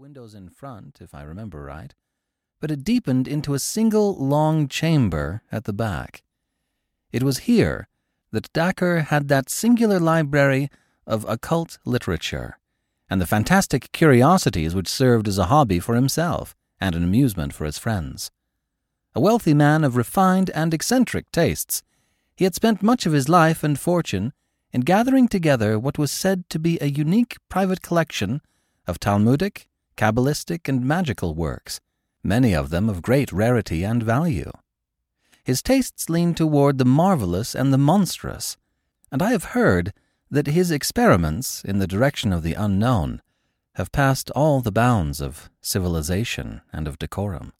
windows in front, if I remember right, but it deepened into a single long chamber at the back. It was here that Dacre had that singular library of occult literature, and the fantastic curiosities which served as a hobby for himself and an amusement for his friends. A wealthy man of refined and eccentric tastes, he had spent much of his life and fortune in gathering together what was said to be a unique private collection of Talmudic, Kabbalistic, and magical works, many of them of great rarity and value. His tastes leaned toward the marvelous and the monstrous, and I have heard that his experiments in the direction of the unknown have passed all the bounds of civilization and of decorum.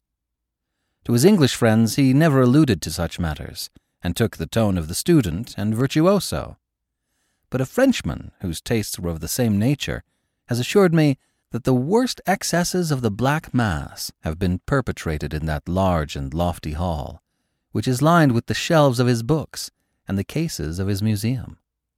To his English friends he never alluded to such matters, and took the tone of the student and virtuoso. But a Frenchman, whose tastes were of the same nature, has assured me that the worst excesses of the Black Mass have been perpetrated in that large and lofty hall, which is lined with the shelves of his books and the cases of his museum.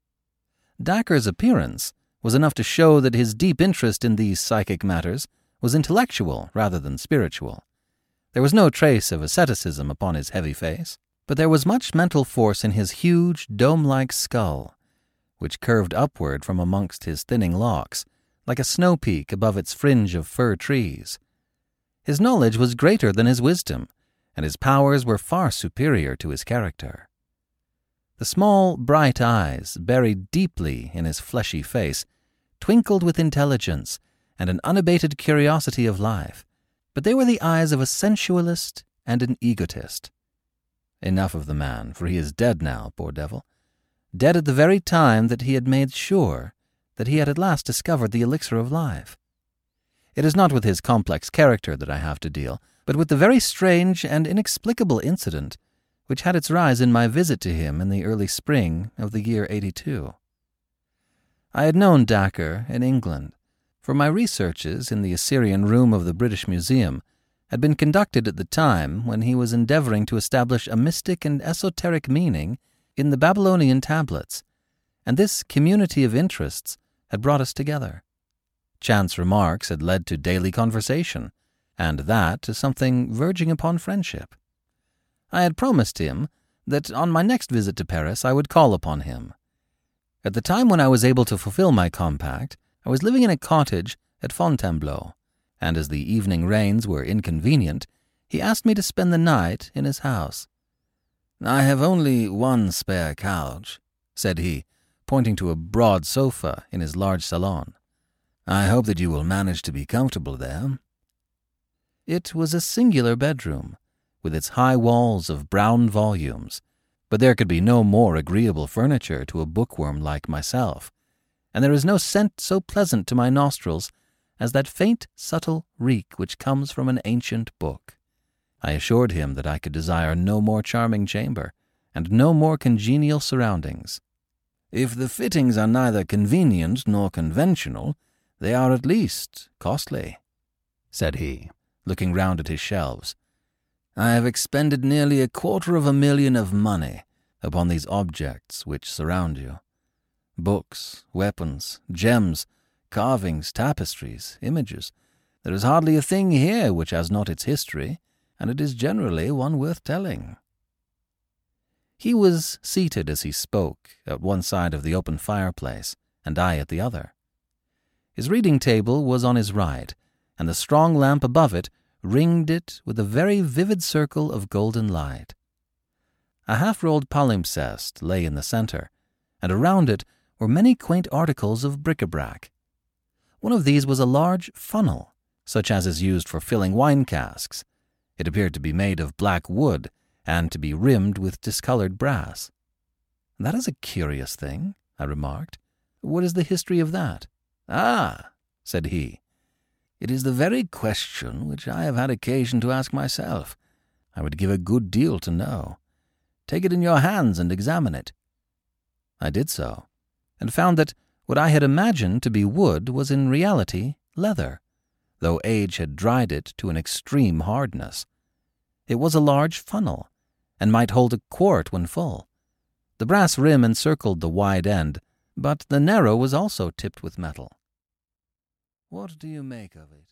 Dacre's appearance was enough to show that his deep interest in these psychic matters was intellectual rather than spiritual. There was no trace of asceticism upon his heavy face, but there was much mental force in his huge, dome-like skull, which curved upward from amongst his thinning locks, like a snow peak above its fringe of fir trees. His knowledge was greater than his wisdom, and his powers were far superior to his character. The small, bright eyes, buried deeply in his fleshy face, twinkled with intelligence and an unabated curiosity of life, but they were the eyes of a sensualist and an egotist. Enough of the man, for he is dead now, poor devil, dead at the very time that he had made sure that he had at last discovered the elixir of life. It is not with his complex character that I have to deal, but with the very strange and inexplicable incident which had its rise in my visit to him in the early spring of the year 82. I had known Dacre in England, for my researches in the Assyrian Room of the British Museum had been conducted at the time when he was endeavoring to establish a mystic and esoteric meaning in the Babylonian tablets, and this community of interests had brought us together. Chance remarks had led to daily conversation, and that to something verging upon friendship. I had promised him that on my next visit to Paris I would call upon him. At the time when I was able to fulfill my compact, I was living in a cottage at Fontainebleau, and as the evening rains were inconvenient, he asked me to spend the night in his house. "I have only one spare couch," said he, pointing to a broad sofa in his large salon. "I hope that you will manage to be comfortable there." It was a singular bedroom, with its high walls of brown volumes, but there could be no more agreeable furniture to a bookworm like myself, and there is no scent so pleasant to my nostrils as that faint, subtle reek which comes from an ancient book. I assured him that I could desire no more charming chamber, and no more congenial surroundings. "If the fittings are neither convenient nor conventional, they are at least costly," said he, looking round at his shelves. "I have expended nearly 250,000 of money upon these objects which surround you. Books, weapons, gems, carvings, tapestries, images. There is hardly a thing here which has not its history, and it is generally one worth telling." He was seated as he spoke at one side of the open fireplace, and I at the other. His reading table was on his right, and the strong lamp above it ringed it with a very vivid circle of golden light. A half-rolled palimpsest lay in the center, and around it were many quaint articles of bric-a-brac. One of these was a large funnel, such as is used for filling wine casks. It appeared to be made of black wood, and to be rimmed with discolored brass. "That is a curious thing," I remarked. "What is the history of that?" "Ah," said he, "it is the very question which I have had occasion to ask myself. I would give a good deal to know. Take it in your hands and examine it." I did so, and found that what I had imagined to be wood was in reality leather, though age had dried it to an extreme hardness. It was a large funnel, and might hold a quart when full. The brass rim encircled the wide end, but the narrow was also tipped with metal. "What do you make of it?"